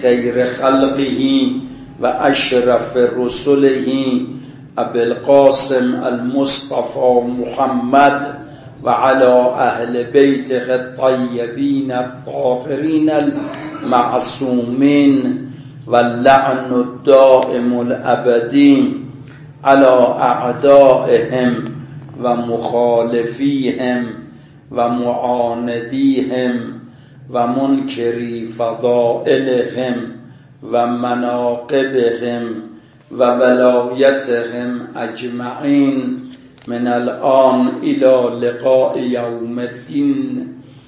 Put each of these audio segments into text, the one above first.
خیر خلقه و اشرف رسله ابی القاسم المصطفى محمد و علی اهل بیته الطیبین الطاهرین المعصومین و لعن الدائم الابدی علی اعدائهم و مخالفیهم و معاندیهم و منکری فضائلهم و مناقبهم و ولایتهم اجمعین من الان الى لقاء یوم الدین.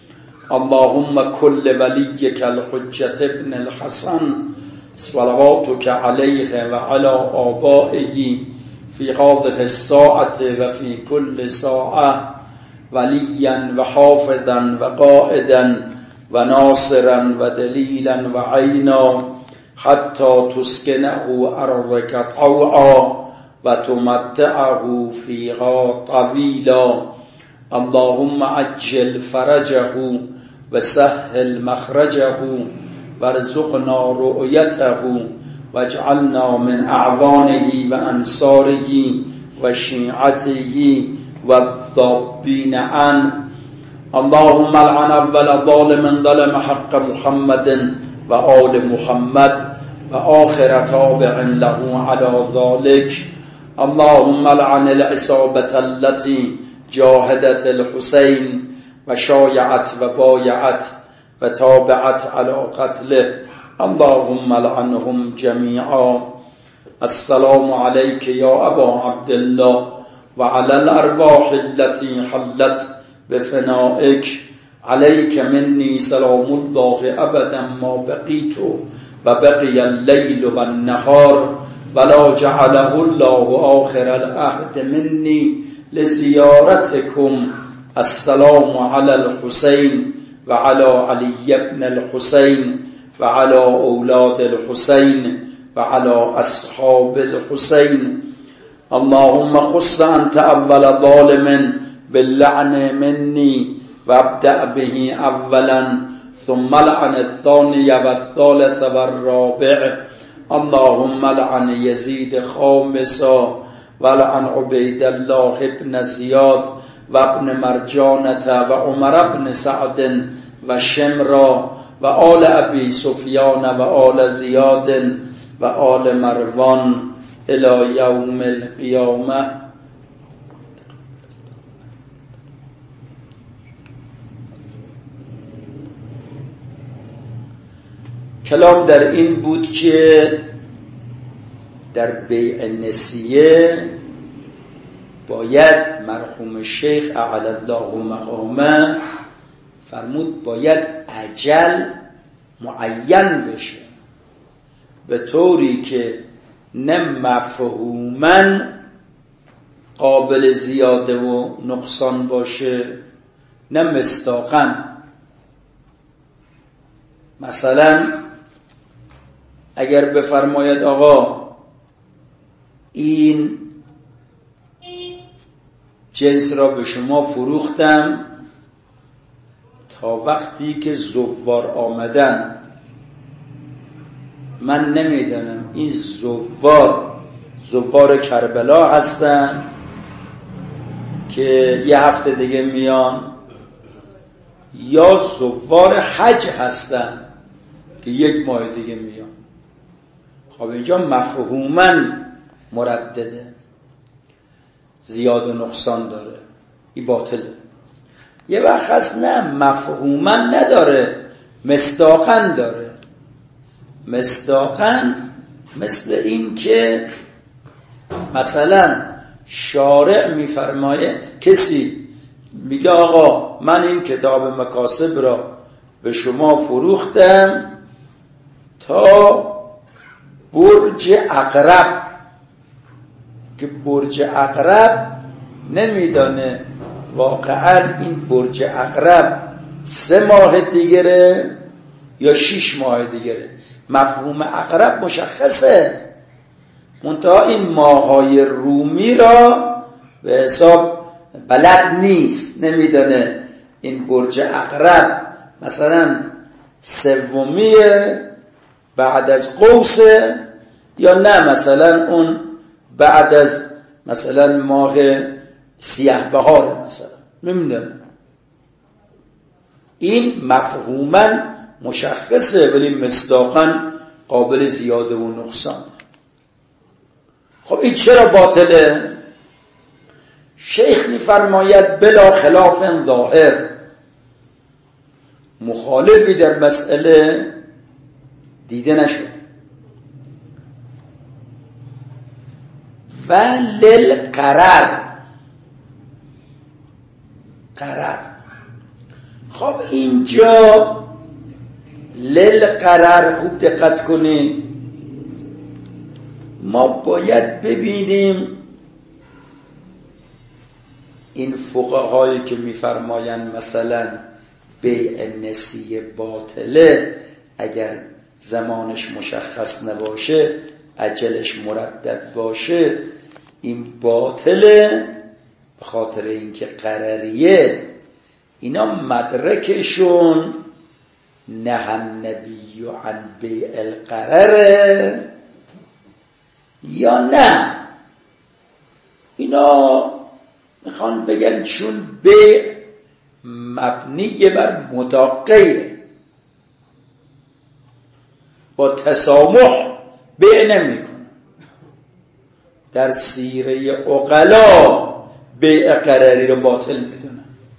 اللهم كل وليك الحجة ابن الحسن صلواتك عليه وعلى آبائه في هذه الساعة وفي كل ساعة وليا وحافظا وقائدا وناصرا ودليلا وعينا حتى تسكنه أرضك طوعا وتمتعه فيها طويلا. اللهم عجل فرجه وسهل مخرجه وارزقنا رؤيته واجعلنا من أعوانه وأنصاره وشيعته والذابين عنه. اللهم لعن أول ظالم ظلم حق محمد وآل محمد وآخر تابع له على ذلك. اللهم لعن العصابة التي جاهدت الحسين وشايعت وبايعت وتابعت على قتله. اللهم لعنهم جميعا. السلام عليك يا أبا عبد الله وعلى الأرواح التي حلت بفنائك. عليك مني سلام الله أبدا ما بقيت وبقي الليل والنهار ولا جعله الله آخر العهد مني لزيارتكم. السلام على الحسين وعلى علي بن الحسين وعلى أولاد الحسين وعلى أصحاب الحسين. اللهم خص أنت أول ظالم باللعن مني وابدأ به أولا ثم لعن الثاني والثالث والرابع. اللهم لعن يزيد خامسا ولعن عبيد الله بن زياد وابن مرجانة وعمر بن سعد وشمرا وآل أبي سفيان وآل زياد وآل مروان إلى يوم القيامة. کلام در این بود که در بیع نسیه باید مرحوم شیخ اعلی الله مقامه فرمود باید اجل معین بشه به طوری که نه مفهوماً قابل زیاده و نقصان باشه نه مصداقاً. مثلا اگر بفرماید آقا این جنس را به شما فروختم تا وقتی که زوار آمدن، من نمیدانم این زوار کربلا هستن که یه هفته دیگه میان یا زوار حج هستن که یک ماه دیگه میان. خب اینجا مفهوماً مردده، زیاد و نقصان داره، این باطله. یه وقت هست نه مفهوماً نداره، مصداقاً داره. مصداقاً مثل این که مثلا شارع میفرمایه کسی میگه آقا من این کتاب مکاسب را به شما فروختم تا برج عقرب، که برج عقرب نمیدانه واقعا این برج عقرب 3 ماه دیگره یا 6 ماه دیگره. مفهوم عقرب مشخصه، منتها این ماهای رومی را به حساب بلد نیست، نمیدانه این برج عقرب مثلا 3میه بعد از قوس یا نه مثلا اون بعد از مثلا ماه سیاه بهار مثلا، نمیدونم. این مفهوما مشخصه ولی مصداقا قابل زیاده و نقصان. خب این چرا باطله؟ شیخ میفرماید بلا خلاف ظاهر، مخالفی در مسئله دیده نشد. و للقرر، قرر. خب اینجا للقرر خوب دقت کنید، ما باید ببینیم این فقهایی که میفرمایند مثلا بیع نسیه باطله اگر زمانش مشخص نباشه، اجلش مردد باشه، این باطله به خاطر اینکه قرریه. اینا مدرکشون نه النبی عن بیع القرر یا نه، اینا میخوان بگن چون بیع مبنی بر مداقه با تسامح بیع نمیکن. در سیره عقلا بیع قرری رو باطل میدونن.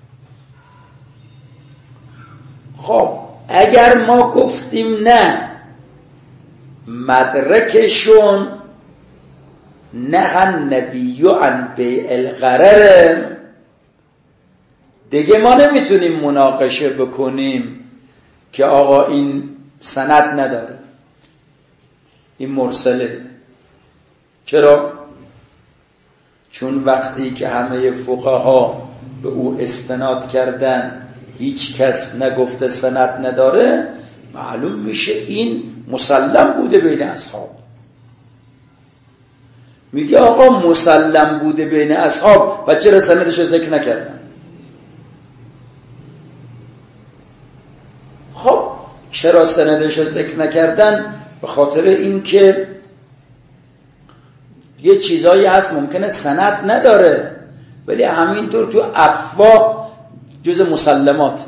خب اگر ما گفتیم نه، مدرکشون نه النبی عن بیع القرر، دیگه ما نمیتونیم مناقشه بکنیم که آقا این سند نداره، این مرسله. چرا؟ چون وقتی که همه فقها به او استناد کردن هیچ کس نگفته سند نداره، معلوم میشه این مسلم بوده بین اصحاب. میگه آقا مسلم بوده بین اصحاب و چرا سندش رو ذکر نکردن؟ خب چرا سندش رو ذکر نکردن؟ به خاطر اینکه یه چیزایی هست ممکنه سند نداره ولی همینطور تو افواه جز مسلمات.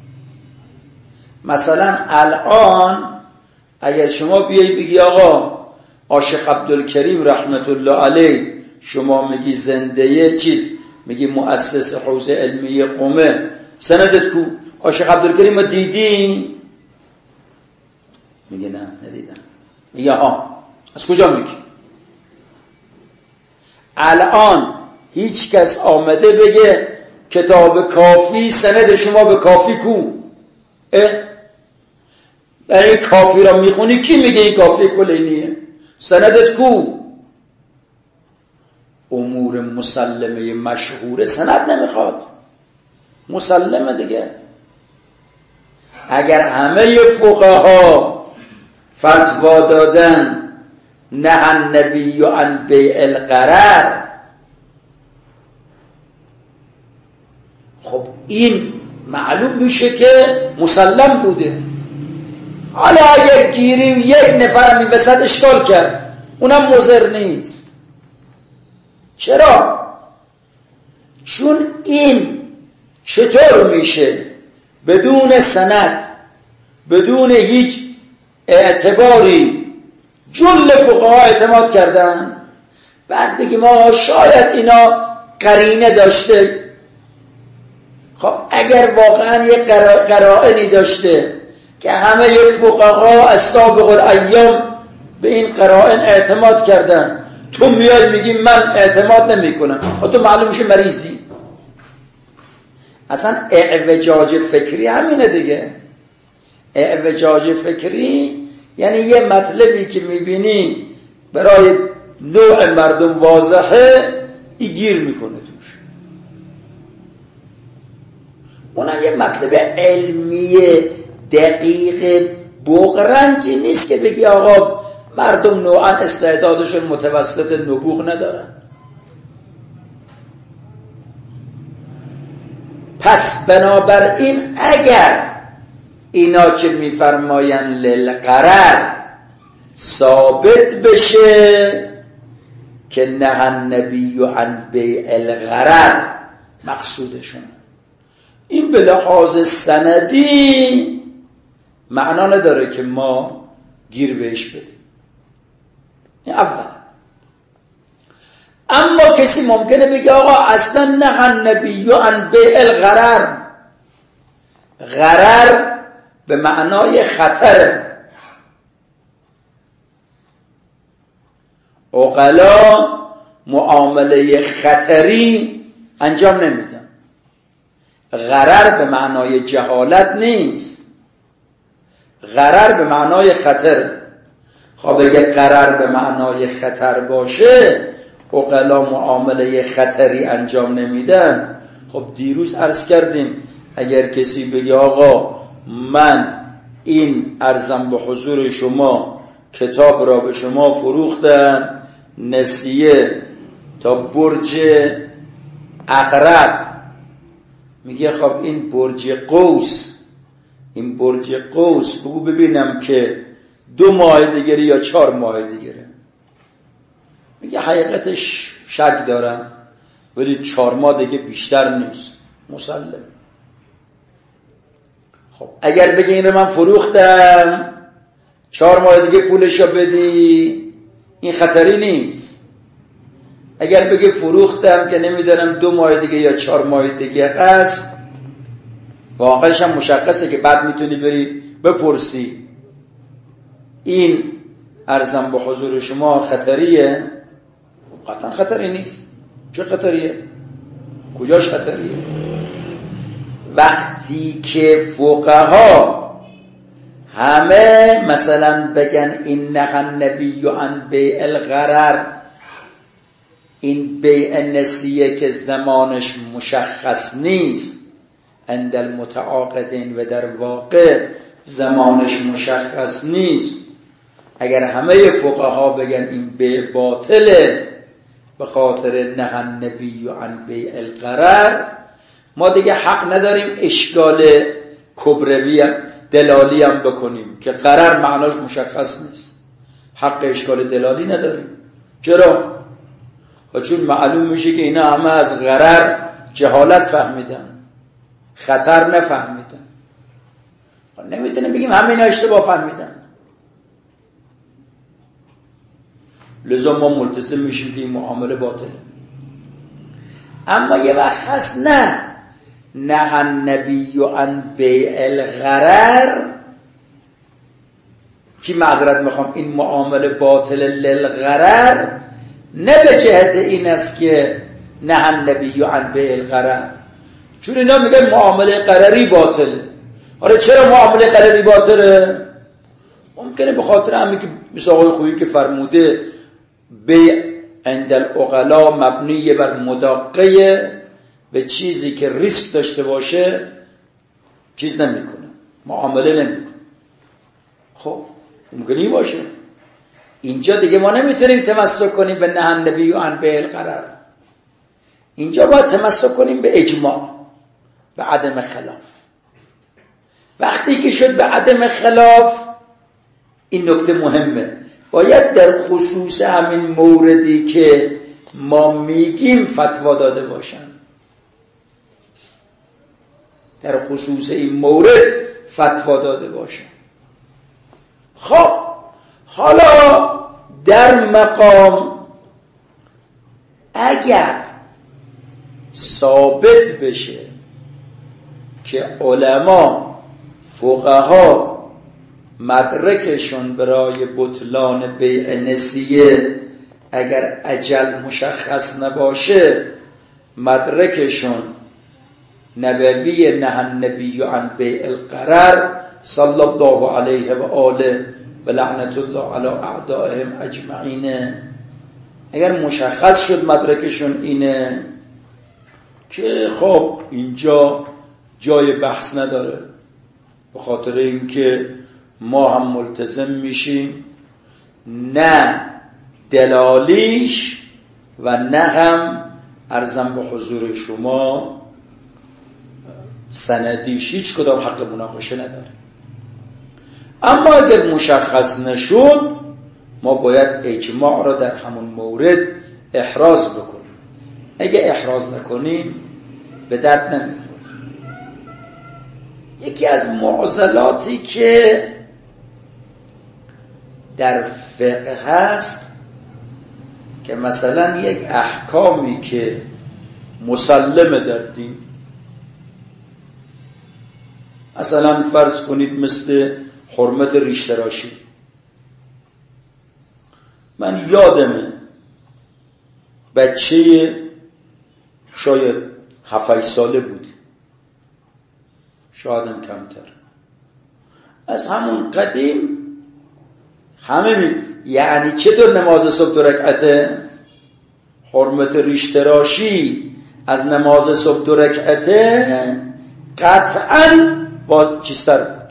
مثلا الان اگر شما بیایی بگی آقا عاشق عبدالکریم رحمت الله علیه، شما میگی زنده چیز، میگی مؤسس حوزه علمی قم، سندت کو؟ عاشق عبدالکریم رو دیدی؟ میگه نه ندیدم. میگه ها از کجا میگی؟ الان هیچ کس آمده بگه کتاب کافی سند شما به کافی کو؟ برای کافی را میخونی کی میگه این کافی کلینیه؟ سندت کو؟ امور مسلمه مشهوره سند نمیخواد، مسلمه دیگه. اگر همه فقها فتوا دادن نه النبی عن بیع القرر، خب این معلوم میشه که مسلم بوده. حالا اگر گیریم یک نفر می وسط اشکال کرد، اونم مضر نیست. چرا؟ چون این چطور میشه بدون سند، بدون هیچ اعتباری جل فقها اعتماد کردن؟ بعد بگیم ما شاید اینا قرینه داشته. خب اگر واقعا یک قرائنی داشته که همه یک فقها از سابق الایام به این قرائن اعتماد کردن، تو میای میگی من اعتماد نمی کنم، تو معلوم میشه مریضی. اصلا اعوجاج فکری همینه دیگه. اعوجاج فکری یعنی یه مطلبی که میبینی برای نوع مردم واضحه، ای گیر میکنه توش. اونم یه مطلب علمی دقیق بغرنجی نیست که بگی آقا مردم نوعا استعدادشون متوسط نبوغ ندارن. پس بنابراین اگر اینا که میفرماین للقرر ثابت بشه که نهى النبی عن بیع الغرر مقصودشون. این به لحاظ سندی معنا نداره که ما گیر بهش بدیم. این اول. اما کسی ممکنه بگه آقا اصلا نهى النبی عن بیع الغرر، غرر به معنای خطره. عقلا معامله خطری انجام نمیدن. غرر به معنای جهالت نیست، غرر به معنای خطر. خب اگه غرر به معنای خطر باشه عقلا معامله خطری انجام نمیدن. خب دیروز عرض کردیم اگر کسی بگه آقا من این عرضم به حضور شما کتاب را به شما فروختم نسیه تا برج عقرب، میگه خب این برج قوس، این برج قوس بگو ببینم که 2 ماه دیگه یا 4 ماه دیگه. میگه حقیقتش شک دارم ولی 4 ماه دیگه بیشتر نیست. مسلم. خب اگر بگه این رو من فروختم 4 ماه دیگه پولشو بدی، این خطری نیست. اگر بگه فروختم که نمیدونم 2 ماه دیگه یا 4 ماه دیگه هست، واقعش هم مشخصه که بعد میتونی بری بپرسی این عرضم به حضور شما خطریه؟ قطعا خطری نیست. چه خطریه؟ کجاش خطریه؟ وقتی که فقها همه مثلا بگن این نهى النبی عن بیع الغرر، این بیع نسیه که زمانش مشخص نیست عند المتعاقدین و در واقع زمانش مشخص نیست، اگر همه فقها بگن این بیع باطله به خاطر نهى النبی عن بیع الغرر، ما دیگه حق نداریم اشکال کبروی دلالی هم بکنیم که غرر معناش مشخص نیست. حق اشکال دلالی نداریم. چرا؟ چون معلوم میشه که اینا همه از غرر جهالت فهمیدن، خطر نفهمیدن. نمیتونیم بگیم همه اینا اشتباه فهمیدن. لذا ما ملتزم میشیم که این معامله باطله. اما یه وقت هست نه، نهى النبی عن بیع الغرر، چی معذرت میخوام، این معامله باطل للغرر، نه به جهت این است که نهى النبی عن بیع الغرر، چون اینا میگن معامله غرری باطله. آره چرا معامله غرری باطله؟ ممکنه به خاطر همین که مثل آقای خویی که فرموده بیع عند العقلا مبنی بر مداقه، به چیزی که ریسک داشته باشه چیز نمیکنه، معامله نمیکنه. خب ممکنه باشه. اینجا دیگه ما نمیتونیم تمسک کنیم به نهى النبی عن بیع الغرر. اینجا باید تمسک کنیم به اجماع، به عدم خلاف. وقتی که شد به عدم خلاف، این نکته مهمه، باید در خصوص همین موردی که ما میگیم فتوا داده باشن. در خصوص این مورد فتوا داده باشن. خب حالا در مقام اگر ثابت بشه که علما فقها مدرکشون برای بطلان بیع نسیه اگر اجل مشخص نباشه، مدرکشون نبوی نهى النبی عن بیع الغرر صلی الله علیه و آله و لعنت الله علی اعدائهم اجمعین، اگر مشخص شد مدرکشون اینه که خب اینجا جای بحث نداره، به خاطر اینکه ما هم ملتزم میشیم نه دلالیش و نه هم عرضم به حضور شما سندیش، هیچ کدام حق مناقشه نداره. اما اگر مشخص نشد ما باید اجماع را در همون مورد احراز بکنیم. اگه احراز نکنیم به درد نمیخوره. یکی از معضلاتی که در فقه هست که مثلا یک احکامی که مسلمه در دین، مثلا فرض کنید مثل حرمت ریش تراشی، من یادمه بچه شاید 7-8 ساله بود، شایدم کمتر، از همون قدیم همه یعنی چطور نماز صبح 2 رکعته؟ حرمت ریش تراشی از نماز صبح 2 رکعته قطعاً باز چیزتر بود،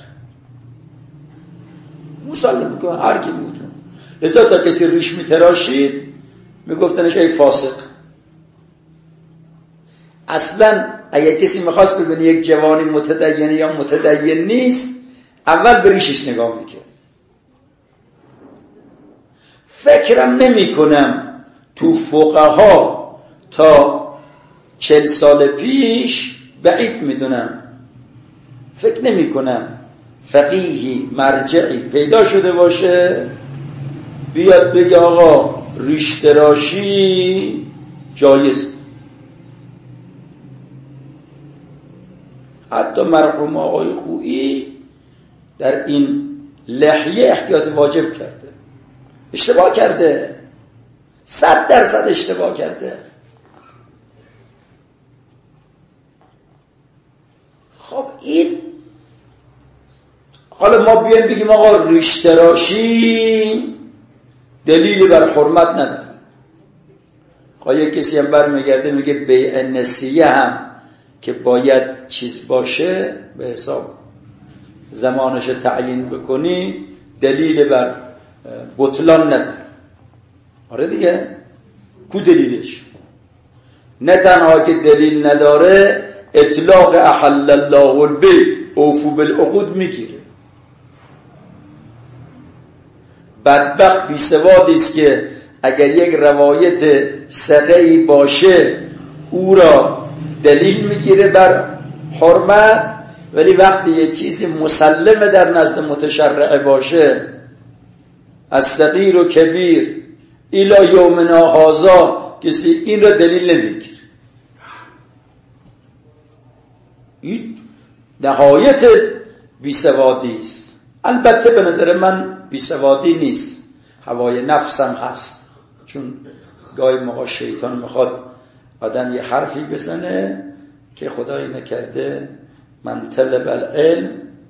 مسلم که هر کی بود. لذا تا کسی ریش میتراشید میگفتنش ای فاسق. اصلا اگه کسی میخواست ببینه یک جوانی متدین یا متدین نیست، اول به ریشش نگاه میکرد. فکرم نمی کنم تو فقها تا 40 سال پیش، بعید میدونم، فکر نمی کنم فقیهی مرجعی پیدا شده باشه بیاد بگه آقا ریش تراشی جایز. حتی مرحوم آقای خویی در این لحیه احتیاط واجب کرده. اشتباه کرده، 100% اشتباه کرده. خب این حالا ما بیایم بگیم آقا ریش تراشی دلیلی بر حرمت نداره. آیا کسی هم برمیگرده میگه بیع نسیه هم که باید چیز باشه به حساب زمانش تعیین بکنی دلیل بر بطلان نداره. آره دیگه، کو دلیلش؟ نه تنها که دلیل نداره، اطلاق احل الله البیع اوفو بالعقود میگیره. بدبخت بیسوادی است که اگر یک روایت ثقه‌ای باشه او را دلیل میگیره بر حرمت، ولی وقتی یه چیزی مسلمه در نزد متشرع باشه، از صغیر و کبیر الی یومنا هذا کسی این را دلیل نمیگیره. این نهایت بیسوادی است. البته به نظر من بیسوادی نیست، هوای نفسم هست، چون گاهی موقع شیطان میخواد آدم یه حرفی بزنه که خدای نکرده من طلب العلم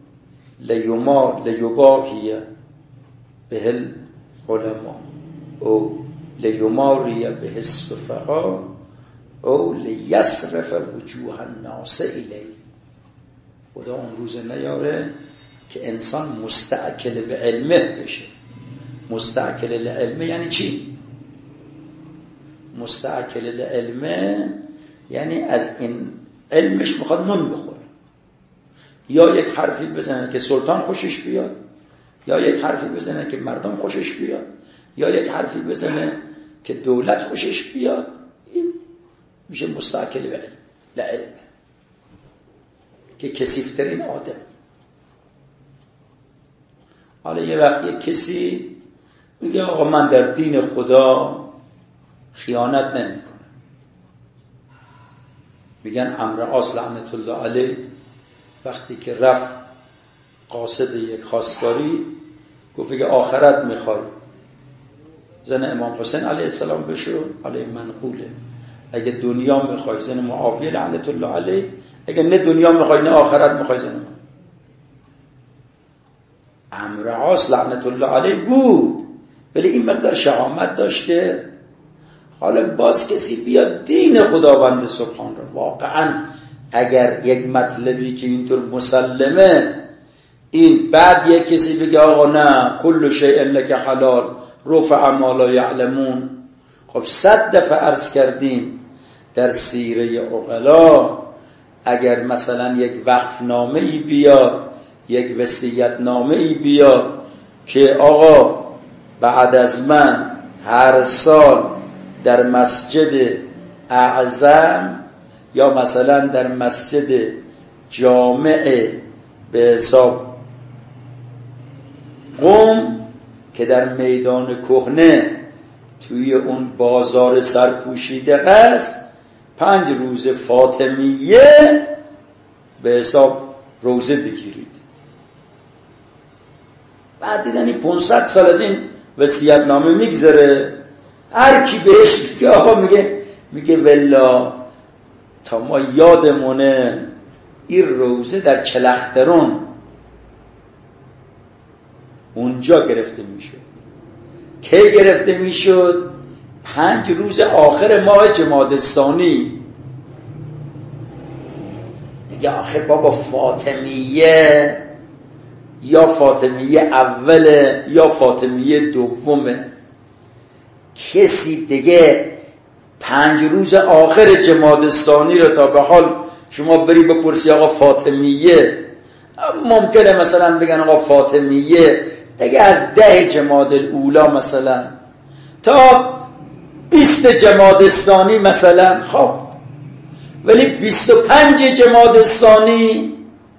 لیباهی به العلماء او لیماری به السفهاء او لیصرف وجوه الناس الیه. خدا اون روز نیاره که انسان مستعکل به علمه بشه. مستعکل لعلمه یعنی چی؟ مستعکل لعلمه یعنی از این علمش میخواد نون بخوره، یا یک حرفی بزنه که سلطان خوشش بیاد، یا یک حرفی بزنه که مردم خوشش بیاد، یا یک حرفی بزنه که دولت خوشش بیاد. این میشه مستعکل به لعلمه که کثیفترین آدم. حالا یه وقتی کسی میگه آقا من در دین خدا خیانت نمی کنم، میگن عمرو عاص لعنت الله علیه وقتی که رفت قاصد یک خواستگاری گفت که آخرت میخوای زن امام حسین علیه السلام بشو، علیه منقوله. اگه دنیا میخوای زن معاویه لعنت الله علیه، اگه نه دنیا میخوای نه آخرت میخوای زن من. عمرو عاص لعنت الله علیه بود، ولی این مقدار شهامت داشته. حالا باز کسی بیاد دین خداوند سبحان را، واقعا اگر یک مطلبی که اینطور مسلمه این بعد یک کسی بگه آقا نه کل شیء لک حلال رفع ما لا یعلمون. خب 100 دفعه عرض کردیم در سیره عقلا اگر مثلا یک وقفنامه ای بیاد، یک وصیت نامه ای بیاد که آقا بعد از من هر سال در مسجد اعظم یا مثلا در مسجد جامع به حساب قم که در میدان کهنه توی اون بازار سرپوشیده است 5 روز فاطمیه به حساب روزه بگیرید. بعد دیدن 500 سال از این وصیت‌نامه میگذره، هر کی بهش میگه آقا میگه والله تا ما یادمونه این روزه در چلخترون اونجا گرفته میشد. کی گرفته میشد؟ 5 روز آخر ماه جمادی الثانی. میگه آخر بابا فاطمیه یا فاطمیه اوله یا فاطمیه دومه، کسی دیگه 5 روز آخر جمادی الثانی رو تا به حال شما بری بپرسی آقا فاطمیه، ممکنه مثلا بگن آقا فاطمیه دیگه از 10 جمادی الاولی مثلا تا 20 جمادی الثانی مثلا، خب ولی 25 جمادی الثانی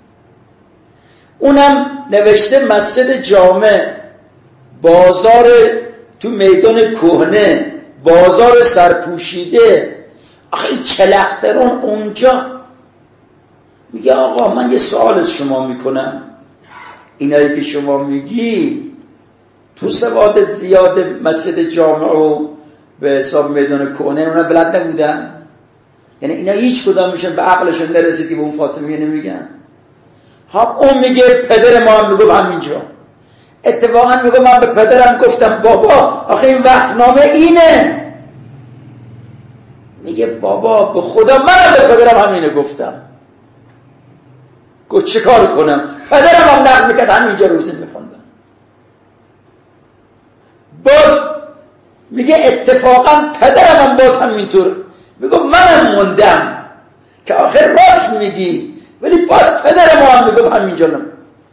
اونم نوشته مسجد جامع، بازار تو میدان کهنه، بازار سرپوشیده. آخه این چلخترون اونجا. میگه آقا من یه سوال از شما میکنم، اینایی که شما میگی تو سوادت زیاده مسجد جامع و به حساب میدان کهنه اونا بلد نبودن؟ یعنی اینا هیچ کدام میشن به عقلشون نرسید که به اون فاطمیه نمیگن؟ ها اون میگه پدر ما هم میگه همینجا. اتفاقا میگه من به پدرم گفتم بابا آخه این وقتنامه اینه. میگه بابا به خدا منم به پدرم همینه گفتم. گفت چه کار کنم؟ پدرم هم نقل میکرد همینجا روزه میخوندم. باز میگه اتفاقا پدرم هم باز همینطور. میگه منم موندم که آخر راست میگی، ولی باز پدر ما هم میگه همینجا نم.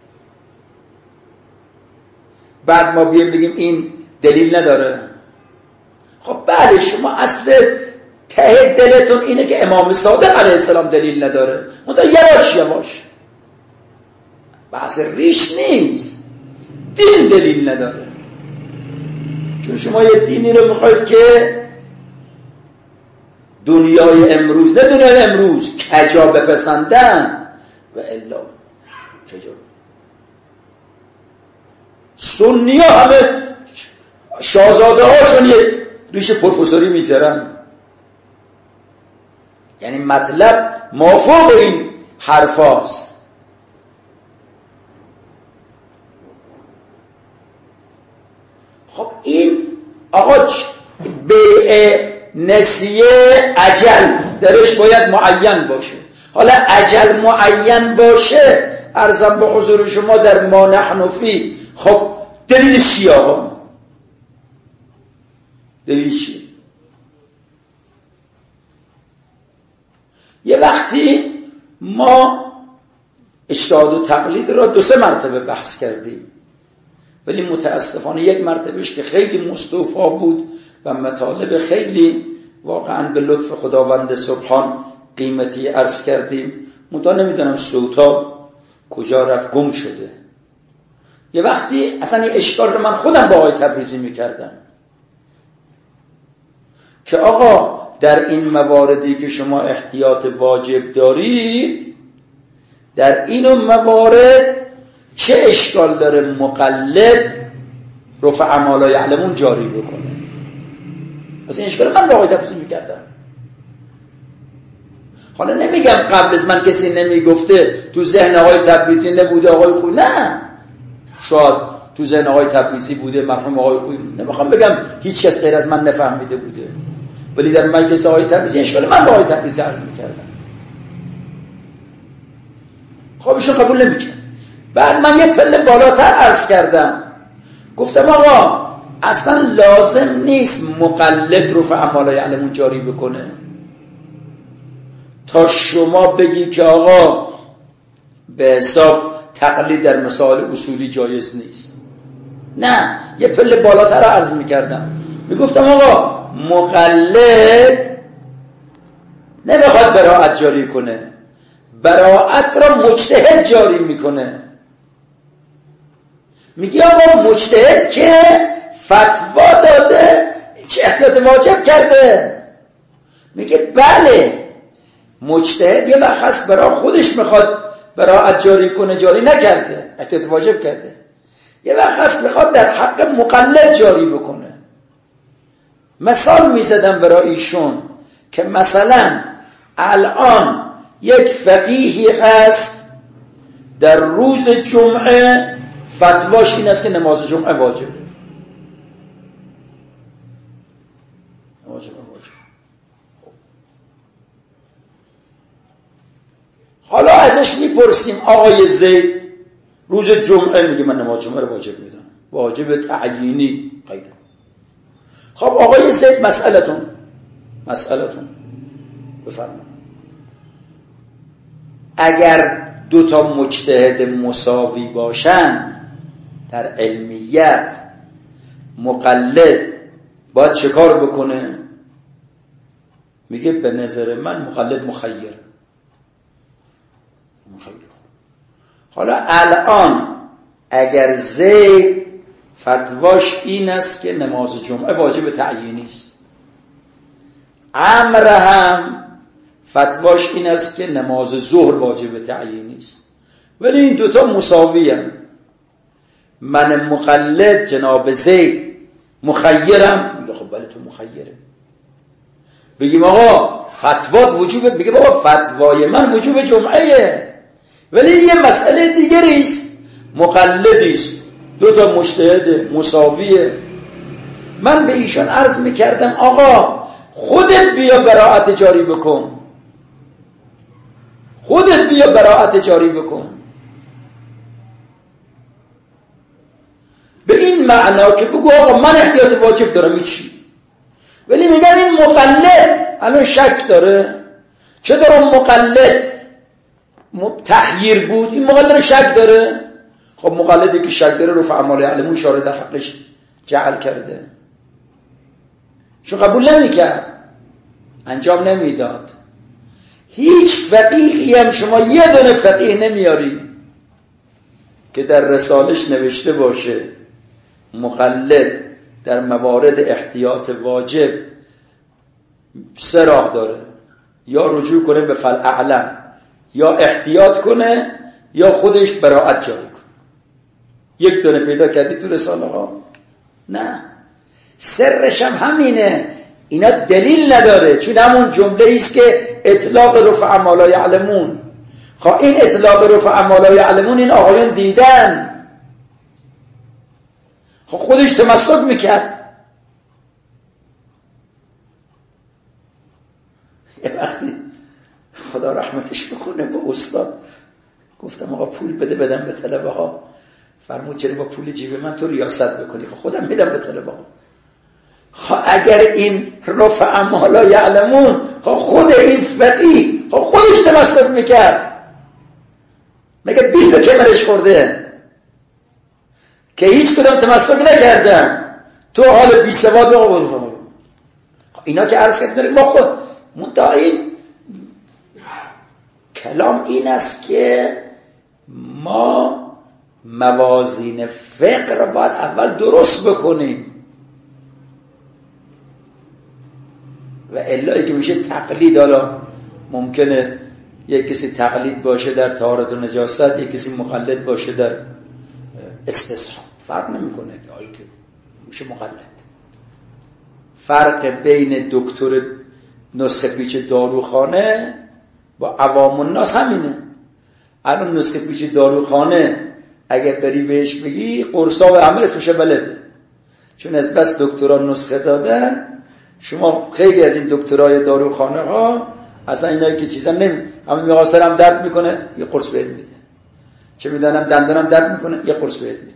بعد ما بیایم بگیم این دلیل نداره. خب بله شما اصل ته دلتون اینه که امام صادق علیه السلام دلیل نداره، منتها یواش بحث ریش نیست، دین دلیل نداره. چون شما یه دینی رو میخواید که دنیای امروز، نه دنیای امروز، کجا بپسندن و الا کجا. سنی ها همه شاهزاده هاشون یه ریش پروفسوری میذارن، یعنی مطلب مافوق این حرف هاست. خب این آقا بیع نسیه عجل درش باید معین باشه. حالا عجل معین باشه، عرضم به حضور شما در ما نحن فی. خب دلیلش چیه آقا؟ دلیلش چیه؟ یه وقتی ما اجتهاد و تقلید را 2-3 مرتبه بحث کردیم، ولی متاسفانه یک مرتبهش که خیلی مستوفا بود و مطالب خیلی واقعا به لطف خداوند سبحان قیمتی عرض کردیم، منتها نمیدونم صوتا کجا رفت، گم شده. یه وقتی اصلا یه اشکال رو من خودم با آقای تبریزی میکردم که آقا در این مواردی که شما احتیاط واجب دارید، در این موارد چه اشکال داره مقلد رفع ما لا یعلمون جاری بکنه؟ پس این اشکال من با آقای تبریزی میکردم. حالا نمیگم قبل از من کسی نمیگفته، تو ذهن آقای تبریزی نبوده آقای خوی، نه شاید تو ذهن آقای تبریزی بوده، مرحوم آقای خوی، نمیخوام بگم هیچ کس غیر از من نفهمیده بوده، ولی در مجلس آقای تبریزی اشکال من با آقای تبریزی عرض میکردم. خوابشون قبول نمیکرد. بعد من یه پله بالاتر عرض کردم، گفتم آقا اصلا لازم نیست مقلد رفع ما لا یعلمون جاری بکنه تا شما بگی که آقا به حساب تقلید در مسائل اصولی جایز نیست. نه، یه پله بالاتر رو عرض میکردم، میگفتم آقا مقلد نمیخواد براءت جاری کنه، براءت را مجتهد جاری میکنه. میگی آقا مجتهد که فتوا داده چه احتیاط واجب کرده؟ میگه بله، مجتهد یه وقت برای خودش میخواد براءت جاری کنه، جاری نکرده، احتیاط واجب کرده. یه وقت میخواد در حق مقلد جاری بکنه. مثال میزدم برای ایشون که مثلا الان یک فقیهی هست در روز جمعه فتواش این است که نماز جمعه واجبه. حالا ازش میپرسیم آقای زید روز جمعه، میگه من نماز جمعه رو واجب میدونم، واجب تعیینی غیر. خب آقای زید مسئلتون بفرمایید. اگر دو تا مجتهد مساوی باشن در علمیت، مقلد باید چه کار بکنه؟ میگه به نظر من مقلد مخیر. حالا الان اگر زید فتواش این است که نماز جمعه واجب تعیینی است، عمرو هم فتواش این است که نماز ظهر واجب تعیینی است، ولی این دوتا مساوی هم. من مقلد جناب زید مخیرم، میگه خب بله تو مخیره. بگیم آقا فتوات وجوبه، میگه بابا فتوای من وجوب جمعه، ولی یه مسئله دیگری است، مقلدی است، دو تا مجتهد مساویه. من به ایشان عرض میکردم آقا خودت بیا براءت جاری بکن، خودت بیا براءت جاری بکن، به این معنا که بگو آقا من احتیاط واجب دارم چی، ولی میگم این مقلد الان شک داره. چه دارم مقلد تخییر بود، این مقلد شک داره. خب مقلدی که شک داره رفع اعمال علمون اشاره در حقش جعل کرده، چون قبول نمیکرد، انجام نمیداد. هیچ فقیهی هم شما یه دونه فقیه نمیاری که در رسالش نوشته باشه مقلد در موارد احتیاط واجب سه راه داره، یا رجوع کنه به فالاعلم، یا احتیاط کنه، یا خودش براءت جاری کنه. یک دونه پیدا کردی تو رساله ها؟ نه. سرش هم همینه، اینا دلیل نداره، چون همون جمله ایست که اطلاق رفع ما لا یعلمون. خب این اطلاق رفع ما لا یعلمون این آقایان دیدن، خب خودش تمسک میکرد. یه وقتی خدا رحمتش بکنه به استاد گفتم آقا پول بده بدم به طلبه ها، فرمود چرا با پول جیب من تو ریاست بکنی؟ خب خودم میدم به طلبه ها. خب اگر این رفع ما لا یعلمون، خب خود این فقیه خب خودش تمسک میکرد، مگه بیل به کمرش خورده که هیچ کدام تمسک نکردن، تو حال بی سواد خب اینا که عرض کردن ما خود منتهی کلام این است که ما موازین فقه را باید اول درست بکنیم، و الهی که میشه تقلید. حالا ممکنه یک کسی تقلید باشه در طهارت و نجاست، یک کسی مقلد باشه در استصحاب، فرق نمیکنه که آیه که میشه مقلد. فرق بین دکتر نسخه پیچ داروخانه با عوام الناس همینه. الان نسخه پیچ داروخانه اگه بری بهش بگی قرصا و عمل اسمش بلده، چون از بس دکترا نسخه دادن. شما خیلی از این دکترای داروخانه ها اصلا اینایی که چیزا همین میگه سرم درد میکنه یه قرص بهت میده، چه میدونم دندانم درد میکنه یه قرص بهت میده.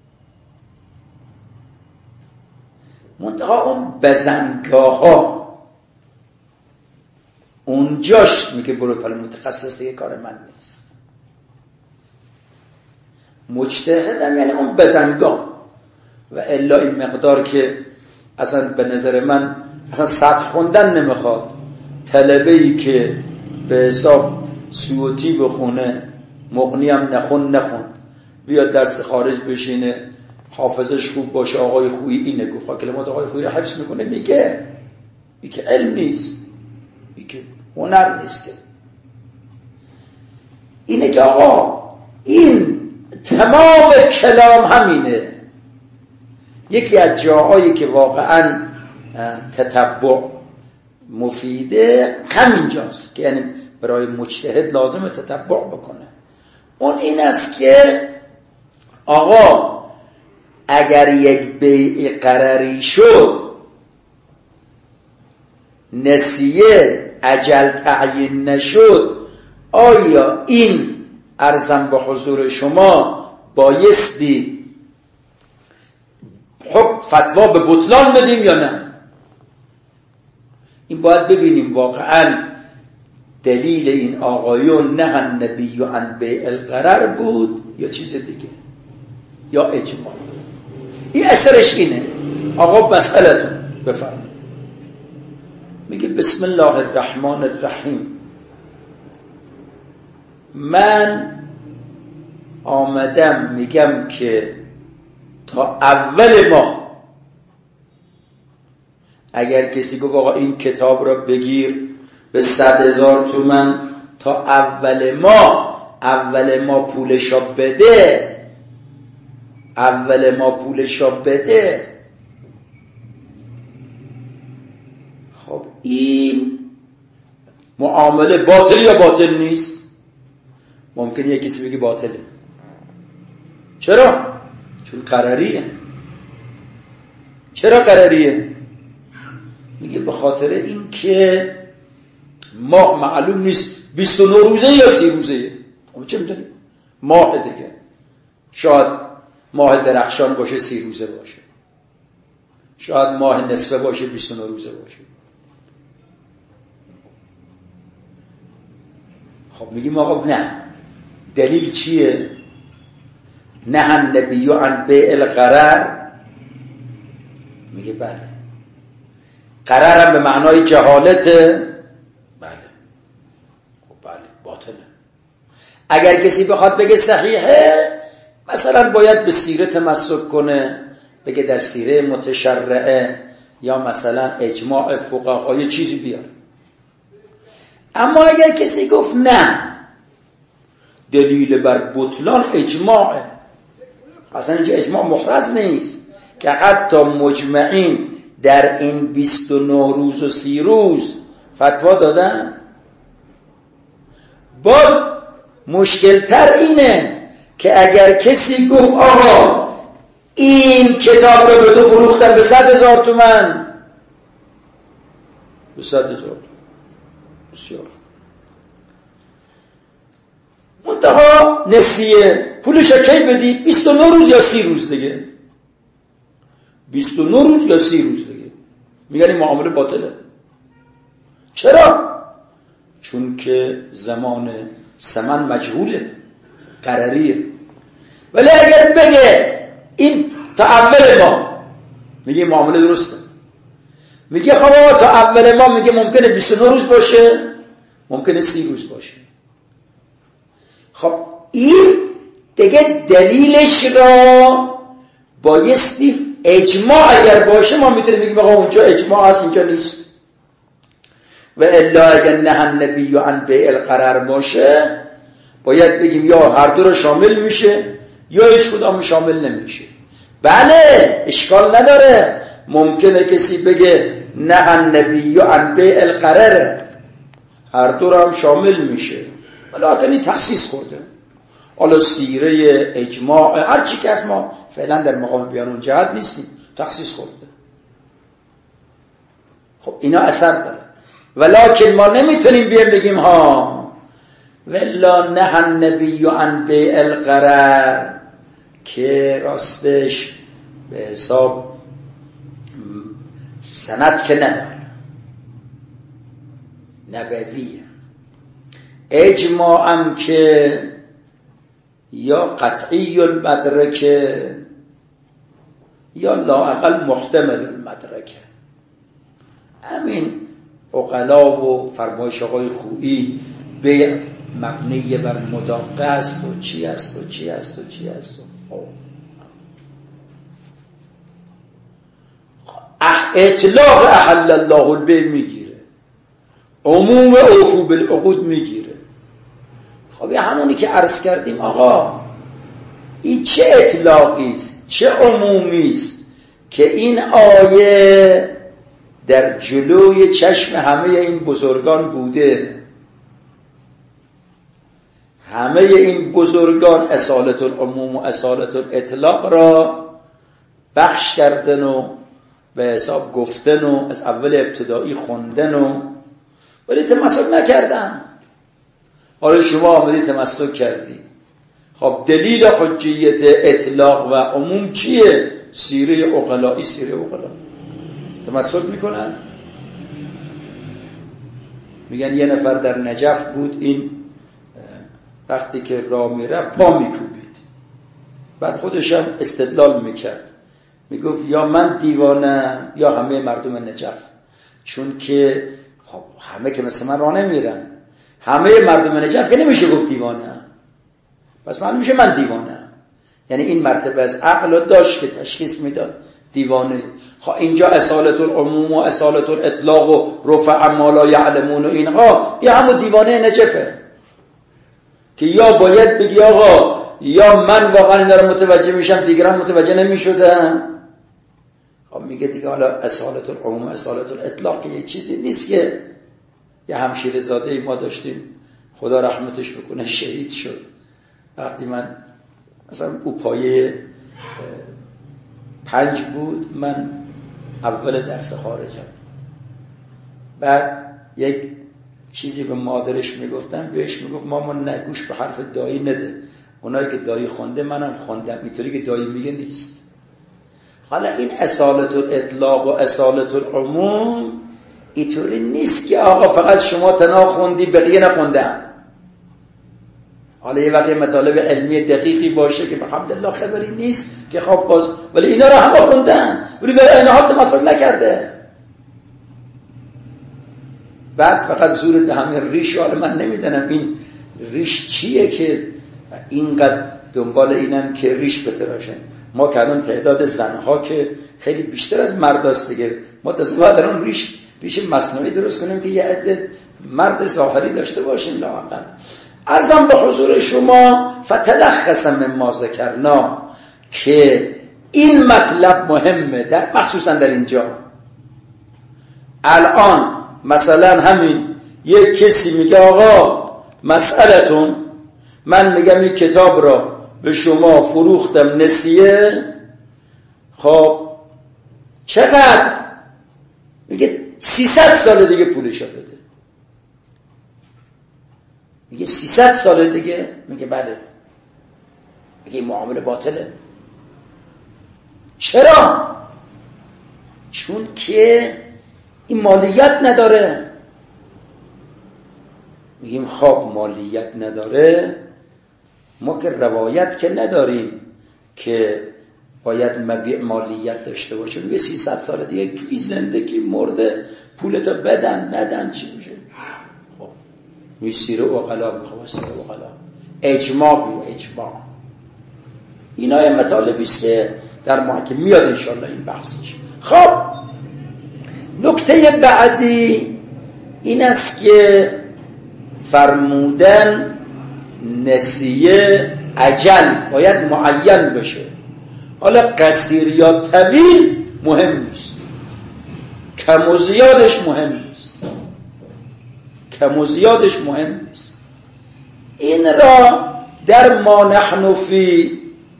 منتها اون بزنگاه ها اونجاش میگه برو پل متخصص، دیگه کار من نیست. مجتهدم یعنی اون بزنگاه، و الا این مقدار که اصلا به نظر من اصلا سطح خوندن نمیخواد. طلبه‌ای که به حساب سیوطی بخونه، مغنی هم نخون بیاد درس خارج بشینه، حافظش خوب باشه، آقای خویی اینه گفت، کلمات آقای خویی رو حفظ میکنه، میگه علم نیست، میگه هنر نیست، که اینه که آقا این تمام کلام همینه. یکی از جاهایی که واقعا تتبع مفیده همینجاست که یعنی برای مجتهد لازمه تتبع بکنه. اون این است که آقا اگر یک بیع قراری شد، نسیه اجل تعیین نشد، آیا این عرضم به حضور شما بایستی فتوا به بطلان بدیم یا نه؟ این باید ببینیم واقعا دلیل این آقایون نه النبی عن بیع الغرر بود یا چیز دیگه یا اجماع. این اثرش اینه. آقا مسئلتون بفرمایید. میگه بسم الله الرحمن الرحیم. من آمدم میگم که تا اول ماه اگر کسی گفت آقا این کتاب را بگیر به 100,000 تومان، تا اول ما پولشا بده، خب این معامله باطل یا باطل نیست؟ ممکنه یک کسی بگه باطله. چرا؟ چون قراریه. چرا قراریه؟ میگه به خاطر این که ماه معلوم نیست 29 روزه یا 30 روزه. خب چه میدونی؟ ماه دیگه شاید ماه درخشان باشه 30 روزه باشه، شاید ماه نصفه باشه 29 روزه باشه. خب میگیم آقا نه، دلیل چیه؟ نه النبی عن بیع الغرر. میگه بله، غرر هم به معنای جهالته. بله، خب بله باطله. اگر کسی بخواد بگه صحیحه، مثلا باید به سیره تمسک کنه، بگه در سیره متشرعه یا مثلا اجماع فقهای چیزی بیار. اما اگر کسی گفت نه، دلیل بر بطلان اجماعه، اصلا اینجا اجماع محرز نیست که حتی مجمعین در این 29 روز و 30 روز فتوا دادن. باز مشکلتر اینه که اگر کسی گفت آقا این کتاب رو به تو فروختن به 100,000 تومان، به 100,000 تومان بسیار، منتها نسیه پولش کی بدی؟ 29 روز یا 30 روز دیگه، 29 روز یا 30 روز دیگه. میگن این معامله باطله. چرا؟ چون که زمان ثمن مجهوله، قراریه. ولی اگر بگه این تا اول ماه، میگه معامله درسته. میگه خب تا اول ماه، میگه ممکنه 29 روز باشه، ممکنه 30 روز باشه. خب این دیگه دلیلش را بایستی اجماع اگر باشه ما میتونیم بگیم آقا اونجا اجماع هست اینجا نیست. و الا اگر نه النبی عن بیع الغرر باشه، باید بگیم یا هر دو رو شامل میشه یا هیچ کدام شامل نمیشه. بله اشکال نداره، ممکنه کسی بگه نه النبی عن بیع الغرر، هر دو رو هم شامل میشه، ولی تخصیص کرده. حالا سیره اجماع هر چی که از ما فعلا در مقام بیان اون جهت نیستیم، تخصیص خورده. خب اینا اثر داره، ولکن ما نمیتونیم بگیم ها ولا نه النبی عن بیع الغرر، که راستش به حساب سند که نداره، نبویه. اجماعم که یا قطعی المدرکه یا لااقل محتمل المدرکه. همین عقلا و فرمایش آقای خویی به مبنی بر مداقه است و چی است و چی است و چی است و اطلاق احل الله البیع میگیره، عموم اوفو بالعقود میگیره. خب همونی که عرض کردیم آقا این چه اطلاقی است چه عمومی است که این آیه در جلوی چشم همه این بزرگان بوده. همه این بزرگان اصالت العموم و اصالت الاطلاق را بخش کردن و به حساب گفتن و از اول ابتدایی خوندن و ولی تمسک نکردن. حالا شما آمدی تمسک کردی. خب دلیل حجیت اطلاق و عموم چیه؟ سیره عقلایی، سیره عقلا تمسک میکنن. میگن یه نفر در نجف بود، این وقتی که راه میرفت پا میکوبید، بعد خودش هم استدلال میکرد، میگفت یا من دیوانم یا همه مردم نجف، چون که خب همه که مثل من راه نمیرن، همه مردم نجف که نمیشه گفت دیوانم، پس من میشه من دیوانم. یعنی این مرتبه از عقل داشت که تشخیص میداد دیوانه. خب اینجا اصالت العموم و اصالت الاطلاق و رفع ما لا یعلمون و اینها، این همون دیوانه نجفه که یا باید بگی آقا یا من واقعا این رو متوجه میشم دیگران متوجه نمیشدن. خب میگه دیگه حالا اصالت العموم اصالت الاطلاق که یه چیزی نیست که یه همشیره زاده ما داشتیم خدا رحمتش بکنه شهید شد. وقتی من مثلا او پایه 5 بود، من اول درس خارجم، بعد یک چیزی به مادرش میگفتم، بهش میگفت ماما نگوش به حرف دایی نده، اونایی که دایی خونده منم خوندم، اینطوری که دایی میگه نیست. حالا این اصالت الاطلاق و اصالت العموم اینطوری نیست که آقا فقط شما تنها خوندی بقیه نخوندن. حالا یه وقت مطالب علمی دقیقی باشه که الحمدلله خبری نیست که خب باز، ولی اینا رو همه خوندن ولی به این حال تمسک نکرده. بعد فقط زور همین ریش، حالا من نمیدونم این ریش چیه که اینقدر دنبال اینن که ریش بتراشن. ما کردن تعداد زنها که خیلی بیشتر از مرداست دیگه، ما تصور دارم ریش مصنوعی درست کنیم که یه عده مرد ظاهری داشته باشیم. لااقل عرضم به حضور شما فتلخص مما ذکرنا که این مطلب مهمه در مخصوصا در اینجا. الان مثلا همین یک کسی میگه آقا مسئلتون، من میگم این کتاب را به شما فروختم نسیه، خب چقدر؟ میگه 300 سال دیگه پولشو بده. میگه 300 سال دیگه؟ میگه بله. میگه این معامله باطله. چرا؟ چون که این مالیت نداره. میگیم خب مالیت نداره، ما که روایت که نداریم که باید مبیع مالیت داشته باشه. میگه 300 سال دیگه کی زنده کی مرده پولتو بدن چی میشه؟ خب میسیره عقلا میخواه سیره عقلا اجماع اینا یه مطالبی است که در محاکم میاد انشاءالله این بحثش. خب نکته بعدی این است که فرمودن نسیه اجل باید معین بشه. حالا قصیر یا طویل مهم نیست، کم و زیادش مهم نیست. این را در ما نحن فی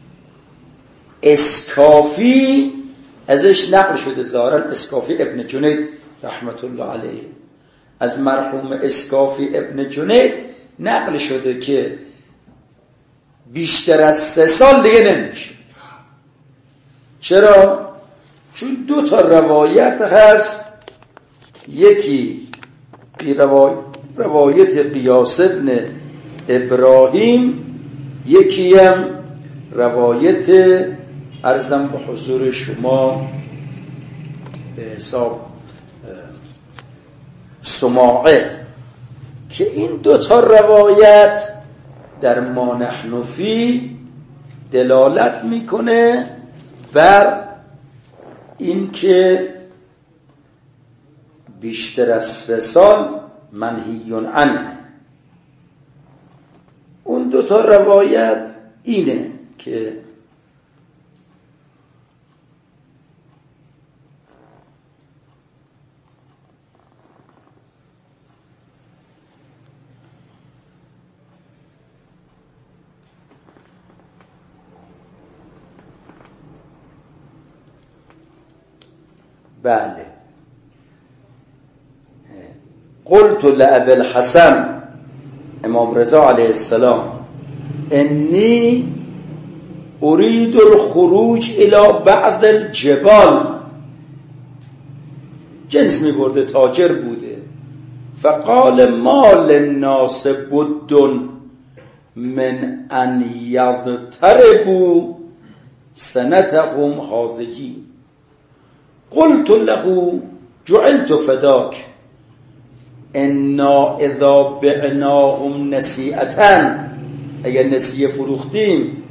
اسکافی ازش نقل شده. ظاهرا اسکافی ابن جنید رحمت الله علیه، از مرحوم اسکافی ابن جنید نقل شده که بیشتر از 3 سال دیگه نمیشه. چرا؟ چون 2 روایت هست، یکی روایت قیاس ابن ابراهیم، یکی هم روایت عرضم به حضور شما به حساب سماعه که این دوتا روایت در ما نحن فی دلالت میکنه بر این که بیشتر از 3 سال منهی عنه. اون دوتا روایت اینه که بله قلت لأبي الحسن امام رضا علیه السلام انی اريد الخروج الى بعض الجبال، جنس می برده، تاجر بوده. فقال ما للناس بد من ان یضطربوا سنتهم هذه. قلت له جعلت فداك انا اذا بعناهم نسیئة، اگر نسیه فروختیم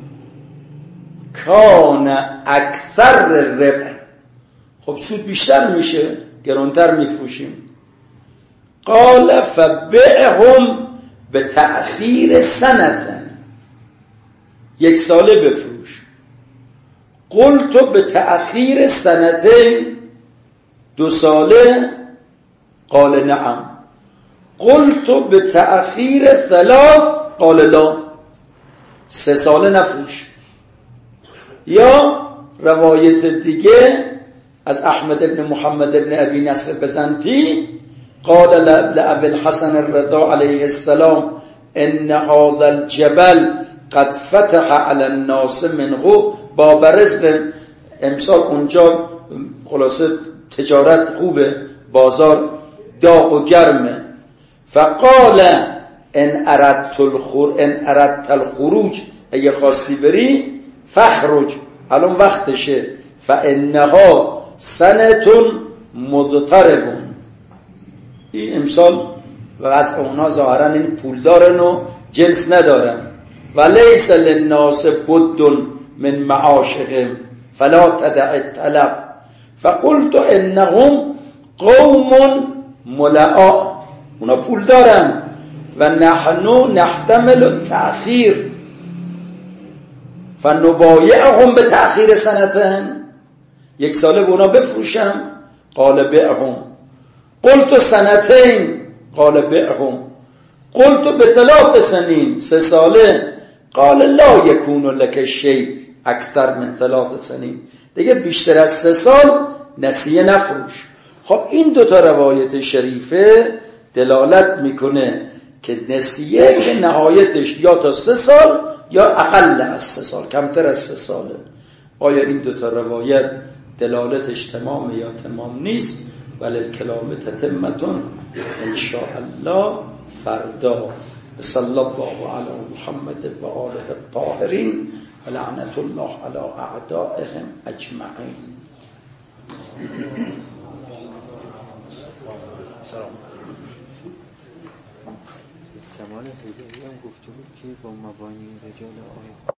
کان اکثر ربح، خب سود بیشتر میشه، گرانتر میفروشیم. قال فبعهم به تأخیر سنة، 1 ساله بفروش. قلت به تأخیر سنتين، 2 ساله. قال نعم. قلت به تأخیر 3 قال لا، 3 ساله نفروش. یا روایت دیگه از احمد ابن محمد ابن ابی نصر بزنتی قال لأبي الحسن الرضا علیه السلام ان هذا الجبل قد فتح على الناس منه باب رزق. امسال اونجا خلاصه تجارت خوبه، بازار داغ و گرمه. فقال ان اردت الخروج، اگه خواستی بری فخرج، الان وقتشه. فانها سنة مضطرب، این امسال و از اونا ظاهرا این پول دارن و جنس ندارن. و لیس للناس بد من معاشهم فلا تدع الطلب. فقلت انهم قوم ملعا، اونا پول دارن و نحن نحتمل التأخیر فنبایعهم به تأخیر سنتين، 1 ساله به اونا بفروشم. قال بعهم. قلت سنتين قال بعهم. قلت به 3 سنين، 3 ساله. قال لا يكون لك شيء اکثر من 3 سنين، دیگه بیشتر از 3 سال نسیه نفروش. خب این دوتا روایت شریفه دلالت میکنه که نسیه که نهایتش یا تا 3 سال یا اقل از 3 سال، کمتر از 3 ساله. آیا این دوتا روایت دلالتش تمام یا تمام نیست؟ ولی الکلام تتمتون انشاءالله فردا. صلی الله علی محمد و آله الطاهرین و لعنت الله علی اعدائهم اجمعین. سلام. کمال حیدری هم گفته بود که با مبانی رجال آیه